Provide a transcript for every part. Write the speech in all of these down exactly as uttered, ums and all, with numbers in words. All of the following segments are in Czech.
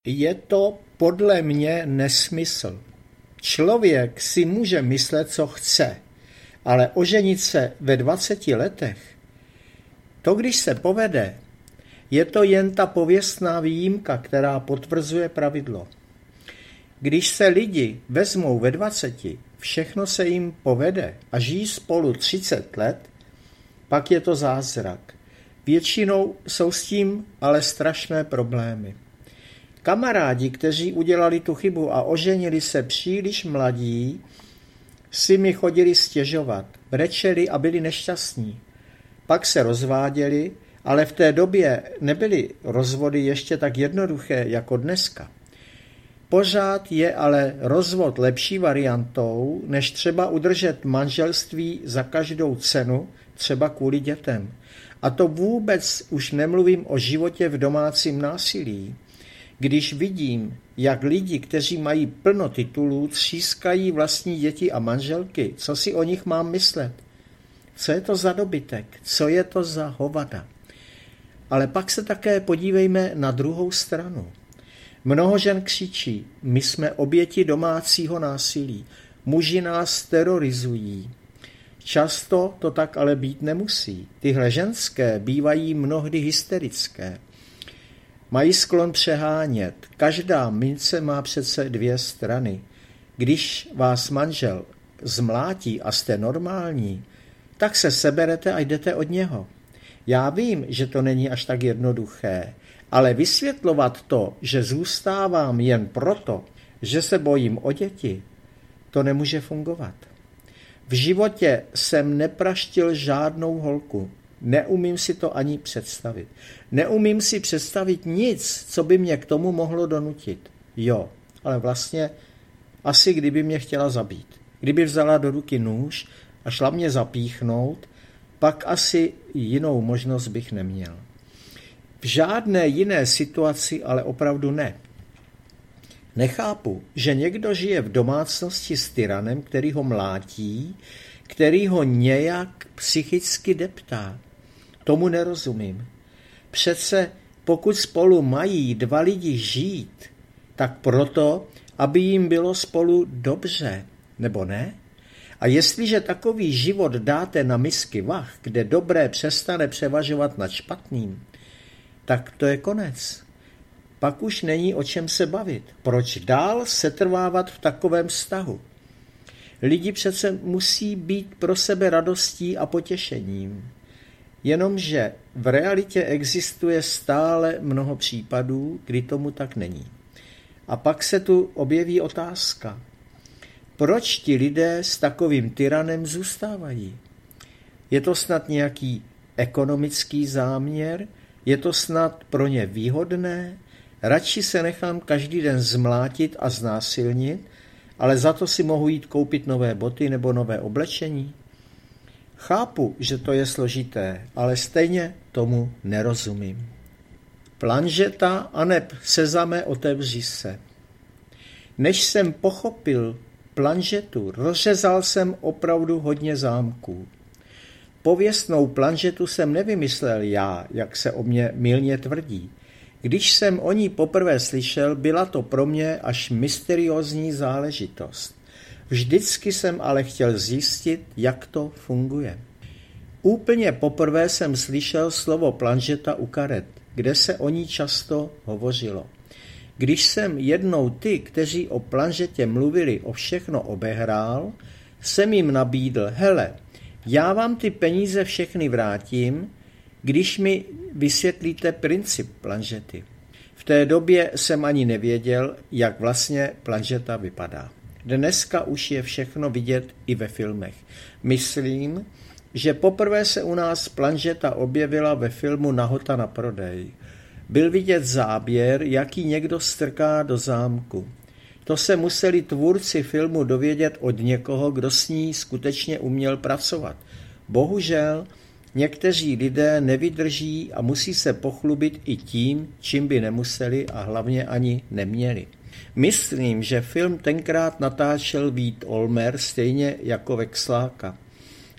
Je to podle mě nesmysl. Člověk si může myslet, co chce, ale oženit se ve dvaceti letech, to když se povede, je to jen ta pověstná výjimka, která potvrzuje pravidlo. Když se lidi vezmou ve dvaceti, všechno se jim povede a žijí spolu třicet let, pak je to zázrak. Většinou jsou s tím ale strašné problémy. Kamarádi, kteří udělali tu chybu a oženili se příliš mladí, si mi chodili stěžovat, brečeli a byli nešťastní. Pak se rozváděli, ale v té době nebyly rozvody ještě tak jednoduché jako dneska. Pořád je ale rozvod lepší variantou, než třeba udržet manželství za každou cenu, třeba kvůli dětem. A to vůbec už nemluvím o životě v domácím násilí. Když vidím, jak lidi, kteří mají plno titulů, třískají vlastní děti a manželky, co si o nich mám myslet? Co je to za dobytek? Co je to za hovada? Ale pak se také podívejme na druhou stranu. Mnoho žen křičí, my jsme oběti domácího násilí, muži nás terorizují. Často to tak ale být nemusí. Tyhle ženské bývají mnohdy hysterické. Mají sklon přehánět. Každá mince má přece dvě strany. Když vás manžel zmlátí a jste normální, tak se seberete a jdete od něho. Já vím, že to není až tak jednoduché, ale vysvětlovat to, že zůstávám jen proto, že se bojím o děti, to nemůže fungovat. V životě jsem nepraštil žádnou holku. Neumím si to ani představit. Neumím si představit nic, co by mě k tomu mohlo donutit. Jo, ale vlastně asi kdyby mě chtěla zabít. Kdyby vzala do ruky nůž a šla mě zapíchnout, pak asi jinou možnost bych neměl. V žádné jiné situaci ale opravdu ne. Nechápu, že někdo žije v domácnosti s tyranem, který ho mlátí, který ho nějak psychicky deptá. Tomu nerozumím. Přece pokud spolu mají dva lidi žít, tak proto, aby jim bylo spolu dobře, nebo ne? A jestliže takový život dáte na misky vah, kde dobré přestane převažovat nad špatným, tak to je konec. Pak už není o čem se bavit. Proč dál setrvávat v takovém vztahu? Lidi přece musí být pro sebe radostí a potěšením. Jenomže v realitě existuje stále mnoho případů, kdy tomu tak není. A pak se tu objeví otázka. Proč ti lidé s takovým tyranem zůstávají? Je to snad nějaký ekonomický záměr? Je to snad pro ně výhodné? Radši se nechám každý den zmlátit a znásilnit, ale za to si mohu jít koupit nové boty nebo nové oblečení? Chápu, že to je složité, ale stejně tomu nerozumím. Planžeta aneb sezame, otevři se. Než jsem pochopil planžetu, rozřezal jsem opravdu hodně zámků. Pověstnou planžetu jsem nevymyslel já, jak se o mě mylně tvrdí. Když jsem o ní poprvé slyšel, byla to pro mě až mysteriózní záležitost. Vždycky jsem ale chtěl zjistit, jak to funguje. Úplně poprvé jsem slyšel slovo planžeta u karet, kde se o ní často hovořilo. Když jsem jednou ty, kteří o planžetě mluvili, o všechno obehrál, jsem jim nabídl, hele, já vám ty peníze všechny vrátím, když mi vysvětlíte princip planžety. V té době jsem ani nevěděl, jak vlastně planžeta vypadá. Dneska už je všechno vidět i ve filmech. Myslím, že poprvé se u nás planžeta objevila ve filmu Nahota na prodej. Byl vidět záběr, jaký někdo strká do zámku. To se museli tvůrci filmu dovědět od někoho, kdo s ní skutečně uměl pracovat. Bohužel někteří lidé nevydrží a musí se pochlubit i tím, čím by nemuseli a hlavně ani neměli. Myslím, že film tenkrát natáčel Vít Olmer stejně jako Vexláka.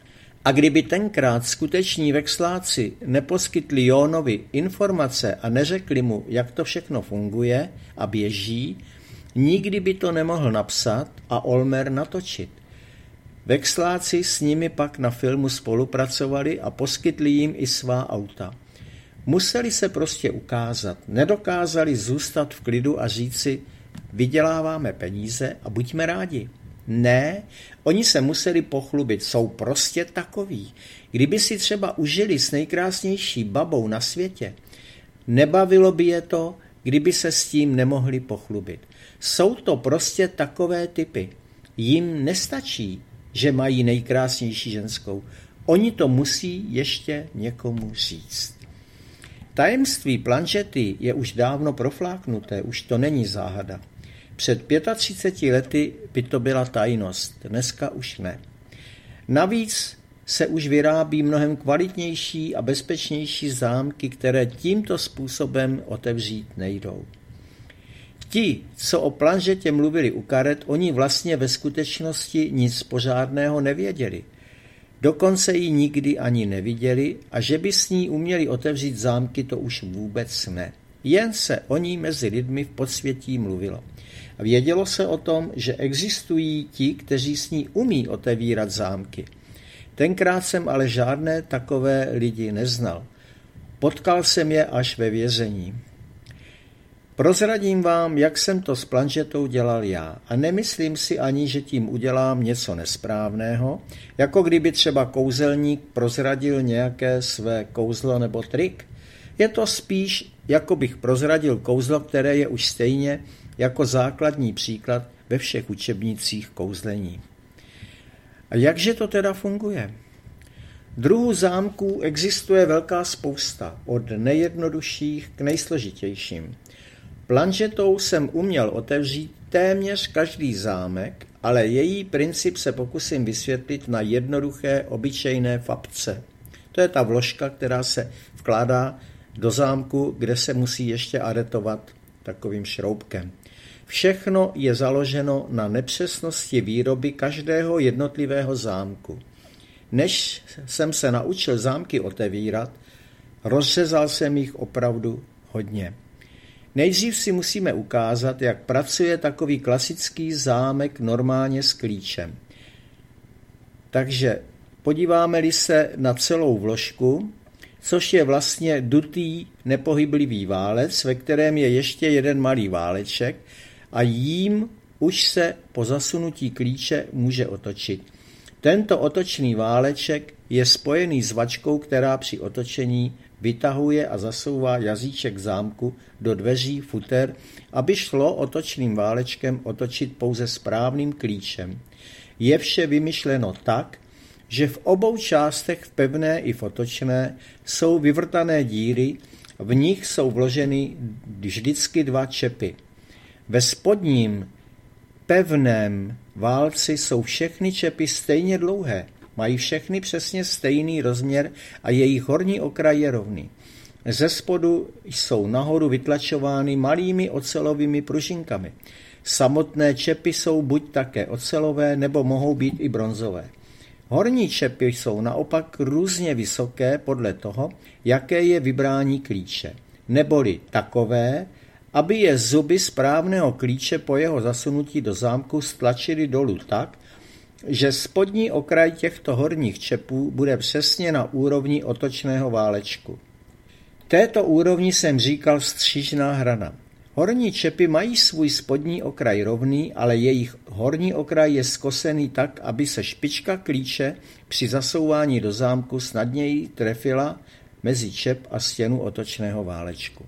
A kdyby tenkrát skuteční vexláci neposkytli Jónovi informace a neřekli mu, jak to všechno funguje a běží, nikdy by to nemohl napsat a Olmer natočit. Vexláci s nimi pak na filmu spolupracovali a poskytli jim i svá auta. Museli se prostě ukázat, nedokázali zůstat v klidu a říci, vyděláváme peníze a buďme rádi. Ne, oni se museli pochlubit, jsou prostě takoví. Kdyby si třeba užili s nejkrásnější babou na světě, nebavilo by je to, kdyby se s tím nemohli pochlubit. Jsou to prostě takové typy. Jim nestačí, že mají nejkrásnější ženskou. Oni to musí ještě někomu říct. Tajemství planžety je už dávno profláknuté, už to není záhada. Před třiceti pěti lety by to byla tajnost, dneska už ne. Navíc se už vyrábí mnohem kvalitnější a bezpečnější zámky, které tímto způsobem otevřít nejdou. Ti, co o planžetě mluvili u karet, oni vlastně ve skutečnosti nic pořádného nevěděli. Dokonce ji nikdy ani neviděli a že by s ní uměli otevřít zámky, to už vůbec ne. Jen se o ní mezi lidmi v podsvětí mluvilo. A vědělo se o tom, že existují ti, kteří s ní umí otevírat zámky. Tenkrát jsem ale žádné takové lidi neznal. Potkal jsem je až ve vězení. Prozradím vám, jak jsem to s planžetou dělal já a nemyslím si ani, že tím udělám něco nesprávného, jako kdyby třeba kouzelník prozradil nějaké své kouzlo nebo trik. Je to spíš, jako bych prozradil kouzlo, které je už stejně jako základní příklad ve všech učebnicích kouzlení. A jakže to teda funguje? Druhů zámků existuje velká spousta, od nejjednodušších k nejsložitějším. Planžetou jsem uměl otevřít téměř každý zámek, ale její princip se pokusím vysvětlit na jednoduché, obyčejné fapce. To je ta vložka, která se vkládá do zámku, kde se musí ještě aretovat takovým šroubkem. Všechno je založeno na nepřesnosti výroby každého jednotlivého zámku. Než jsem se naučil zámky otevírat, rozřezal jsem jich opravdu hodně. Nejdřív si musíme ukázat, jak pracuje takový klasický zámek normálně s klíčem. Takže podíváme-li se na celou vložku, což je vlastně dutý nepohyblivý válec, ve kterém je ještě jeden malý váleček a jím už se po zasunutí klíče může otočit. Tento otočný váleček je spojený s vačkou, která při otočení vytahuje a zasouvá jazyček zámku do dveří futer, aby šlo otočným válečkem otočit pouze správným klíčem. Je vše vymyšleno tak, že v obou částech, v pevné i v otočné, jsou vyvrtané díry, v nich jsou vloženy vždycky dva čepy. Ve spodním pevném válci jsou všechny čepy stejně dlouhé, mají všechny přesně stejný rozměr a jejich horní okraj je rovný. Ze spodu jsou nahoru vytlačovány malými ocelovými pružinkami. Samotné čepy jsou buď také ocelové, nebo mohou být i bronzové. Horní čepy jsou naopak různě vysoké podle toho, jaké je vybrání klíče, neboli takové, aby je zuby správného klíče po jeho zasunutí do zámku stlačily dolů tak, že spodní okraj těchto horních čepů bude přesně na úrovni otočného válečku. Této úrovni jsem říkal střížná hrana. Horní čepy mají svůj spodní okraj rovný, ale jejich horní okraj je skosený tak, aby se špička klíče při zasouvání do zámku snadněji trefila mezi čep a stěnu otočného válečku.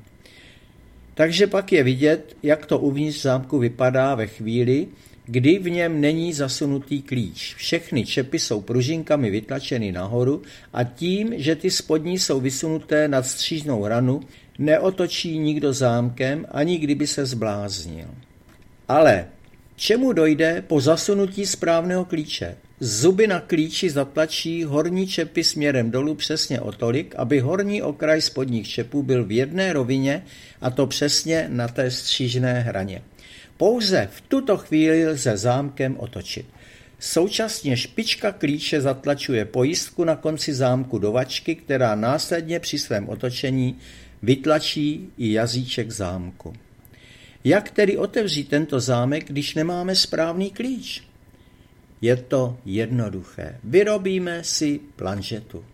Takže pak je vidět, jak to uvnitř zámku vypadá ve chvíli, kdy v něm není zasunutý klíč. Všechny čepy jsou pružinkami vytlačeny nahoru a tím, že ty spodní jsou vysunuté nad střížnou ranu, neotočí nikdo zámkem, ani kdyby se zbláznil. Ale čemu dojde po zasunutí správného klíče? Zuby na klíči zatlačí horní čepy směrem dolů přesně o tolik, aby horní okraj spodních čepů byl v jedné rovině, a to přesně na té střížné hraně. Pouze v tuto chvíli lze zámkem otočit. Současně špička klíče zatlačuje pojistku na konci zámku do vačky, která následně při svém otočení vytlačí i jazyček zámku. Jak tedy otevřít tento zámek, když nemáme správný klíč? Je to jednoduché. Vyrobíme si planžetu.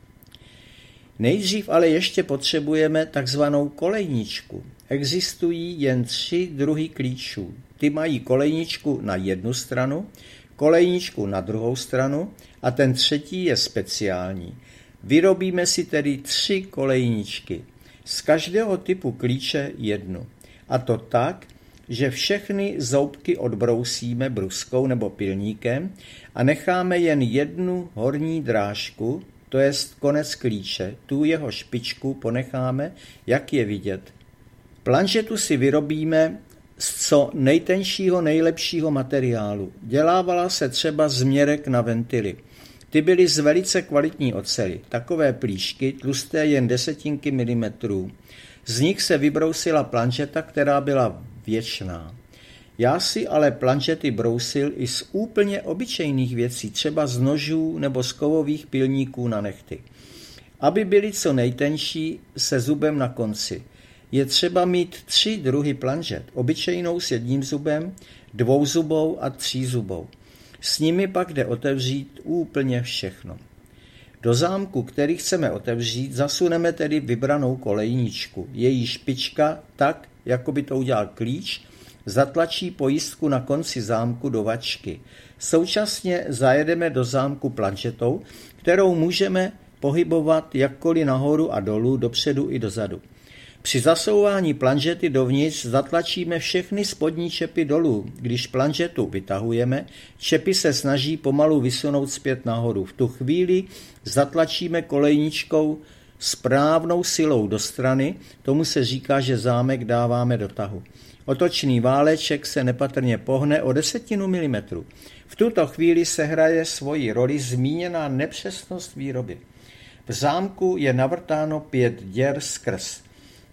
Nejdřív ale ještě potřebujeme takzvanou kolejničku. Existují jen tři druhy klíčů. Ty mají kolejničku na jednu stranu, kolejničku na druhou stranu a ten třetí je speciální. Vyrobíme si tedy tři kolejničky. Z každého typu klíče jednu. A to tak, že všechny zoubky odbrousíme bruskou nebo pilníkem a necháme jen jednu horní drážku, to jest konec klíče, tu jeho špičku ponecháme, jak je vidět. Planžetu si vyrobíme z co nejtenšího, nejlepšího materiálu. Dělávala se třeba z měrek na ventily. Ty byly z velice kvalitní oceli, takové plíšky, tlusté jen desetinky milimetrů. Z nich se vybrousila planžeta, která byla věčná. Já si ale planžety brousil i z úplně obyčejných věcí, třeba z nožů nebo z kovových pilníků na nehty. Aby byly co nejtenší, se zubem na konci. Je třeba mít tři druhy planžet, obyčejnou s jedním zubem, dvouzubou a třízubou. S nimi pak jde otevřít úplně všechno. Do zámku, který chceme otevřít, zasuneme tedy vybranou kolejničku. Její špička, tak, jako by to udělal klíč, zatlačí pojistku na konci zámku do vačky. Současně zajedeme do zámku planžetou, kterou můžeme pohybovat jakkoliv nahoru a dolů, dopředu i dozadu. Při zasouvání planžety dovnitř zatlačíme všechny spodní čepy dolů. Když planžetu vytahujeme, čepy se snaží pomalu vysunout zpět nahoru. V tu chvíli zatlačíme kolejničkou správnou silou do strany, tomu se říká, že zámek dáváme do tahu. Otočný váleček se nepatrně pohne o desetinu milimetru. V tuto chvíli se hraje svoji roli zmíněná nepřesnost výroby. V zámku je navrtáno pět děr skrz.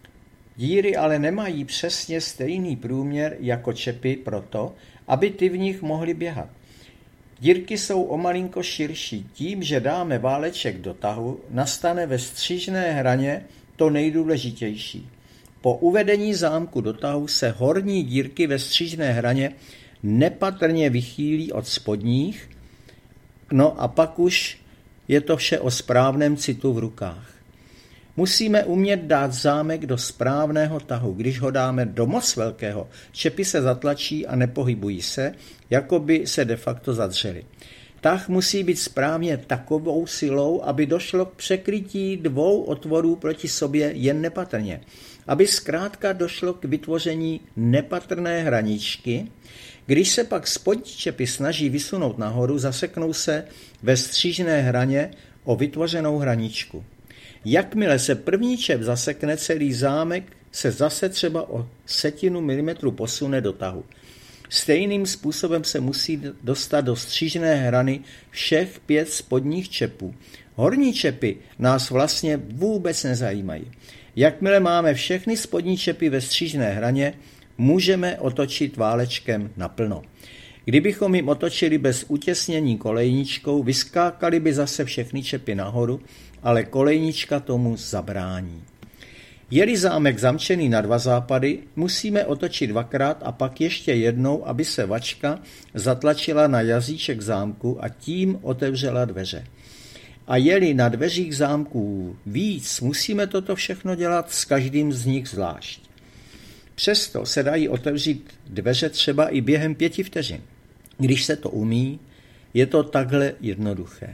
Díry ale nemají přesně stejný průměr jako čepy proto, aby ty v nich mohly běhat. Dírky jsou o malinko širší. Tím, že dáme váleček do tahu, nastane ve střížné hraně to nejdůležitější. Po uvedení zámku do tahu se horní dírky ve střížné hraně nepatrně vychýlí od spodních, no a pak už je to vše o správném citu v rukách. Musíme umět dát zámek do správného tahu. Když ho dáme do moc velkého, čepy se zatlačí a nepohybují se, jako by se de facto zadřely. Tah musí být správně takovou silou, aby došlo k překrytí dvou otvorů proti sobě jen nepatrně. Aby zkrátka došlo k vytvoření nepatrné hraničky. Když se pak spodní čepy snaží vysunout nahoru, zaseknou se ve střížné hraně o vytvořenou hraničku. Jakmile se první čep zasekne, celý zámek se zase třeba o setinu milimetru posune do tahu. Stejným způsobem se musí dostat do střížné hrany všech pět spodních čepů. Horní čepy nás vlastně vůbec nezajímají. Jakmile máme všechny spodní čepy ve střížné hraně, můžeme otočit válečkem naplno. Kdybychom jim otočili bez utěsnění kolejničkou, vyskákaly by zase všechny čepy nahoru, ale kolejnička tomu zabrání. Je-li zámek zamčený na dva západy, musíme otočit dvakrát a pak ještě jednou, aby se vačka zatlačila na jazyček zámku a tím otevřela dveře. A je-li na dveřích zámků víc, musíme toto všechno dělat s každým z nich zvlášť. Přesto se dají otevřít dveře třeba i během pěti vteřin. Když se to umí, je to takhle jednoduché.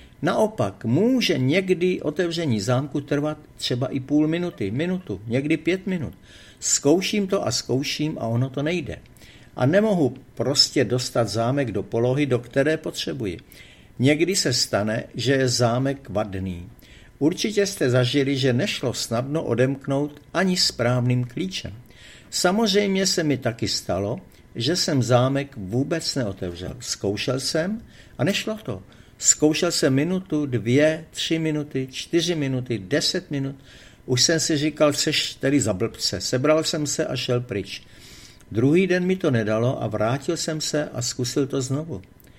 Naopak může někdy otevření zámku trvat třeba i půl minuty, minutu, někdy pět minut. Zkouším to a zkouším a ono to nejde. A nemohu prostě dostat zámek do polohy, do které potřebuji. Někdy se stane, že je zámek vadný. Určitě jste zažili, že nešlo snadno odemknout ani správným klíčem. Samozřejmě se mi taky stalo, že jsem zámek vůbec neotevřel. Zkoušel jsem a nešlo to. Zkoušel jsem minutu, dvě, tři minuty, čtyři minuty, deset minut. Už jsem si říkal, seš tedy za blbce. Sebral jsem se a šel pryč. Druhý den mi to nedalo a vrátil jsem se a zkusil to znovu.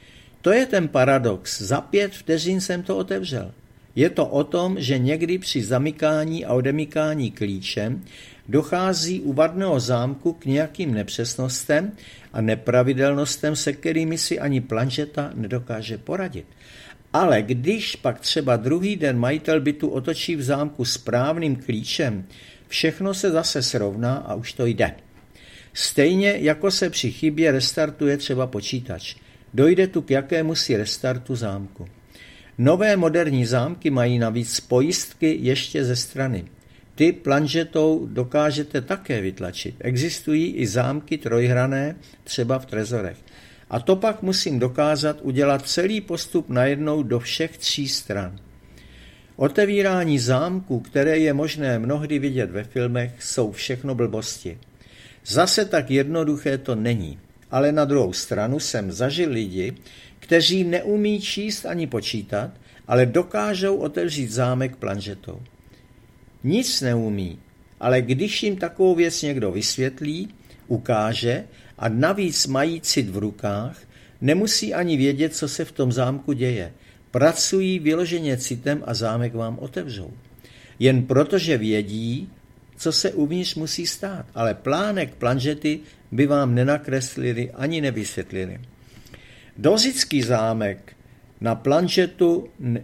To je ten paradox. Za pět vteřin jsem to otevřel. Je to o tom, že někdy při zamykání a odemykání klíčem dochází u vadného zámku k nějakým nepřesnostem a nepravidelnostem, se kterými si ani planšeta nedokáže poradit. Ale když pak třeba druhý den majitel bytu otočí v zámku správným klíčem, všechno se zase srovná a už to jde. Stejně jako se při chybě restartuje třeba počítač. Dojde tu k jakémusi restartu zámku. Nové moderní zámky mají navíc pojistky ještě ze strany. Ty planžetou dokážete také vytlačit. Existují i zámky trojhrané, třeba v trezorech. A to pak musím dokázat udělat celý postup najednou do všech tří stran. Otevírání zámků, které je možné mnohdy vidět ve filmech, jsou všechno blbosti. Zase tak jednoduché to není. Ale na druhou stranu jsem zažil lidi, kteří neumí číst ani počítat, ale dokážou otevřít zámek planžetou. Nic neumí, ale když jim takovou věc někdo vysvětlí, ukáže a navíc mají cit v rukách, nemusí ani vědět, co se v tom zámku děje. Pracují vyloženě citem a zámek vám otevřou. Jen protože vědí, co se uvnitř musí stát, ale plánek planžety by vám nenakreslili ani nevysvětlili. Dorický zámek na planžetu